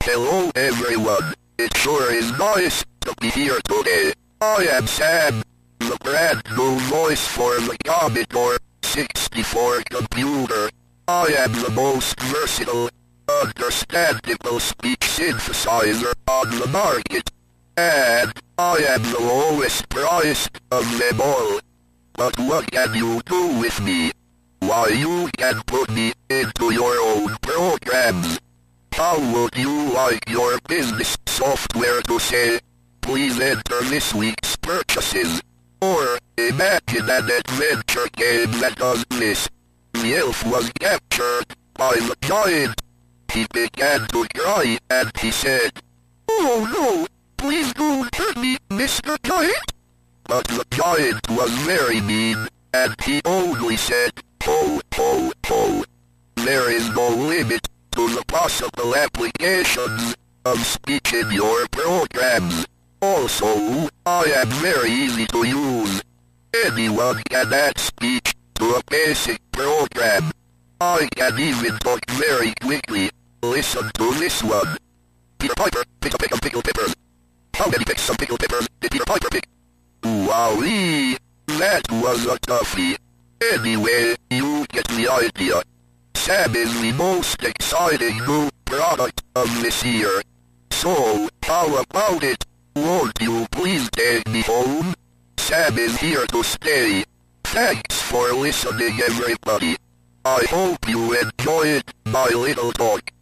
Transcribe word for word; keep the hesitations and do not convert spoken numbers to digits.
Hello everyone, it sure is nice to be here today. I am Sam, the brand new voice for the Commodore sixty-four computer. I am the most versatile, understandable speech synthesizer on the market. And I am the lowest priced of them all. But what can you do with me? Why, you can put me into your own programs. How would you like your business software to say, please enter this week's purchases? Or, imagine an adventure game that does this. The elf was captured by the giant. He began to cry and he said, "Oh no, please don't hurt me, Mister Giant." But the giant was very mean, and he only said, "Ho, ho, ho." There is no limit to the possible applications of speech in your programs. Also, I am very easy to use. Anyone can add speech to a basic program. I can even talk very quickly. Listen to this one. Peter Piper picked a pick of pickled peppers. How many picks of pickled peppers did Peter Piper pick? Wowee! That was a toughie. Anyway, you get the idea. Sam is the most exciting new product of this year. So, how about it? Won't you please take me home? Sam is here to stay. Thanks for listening, everybody. I hope you enjoyed my little talk.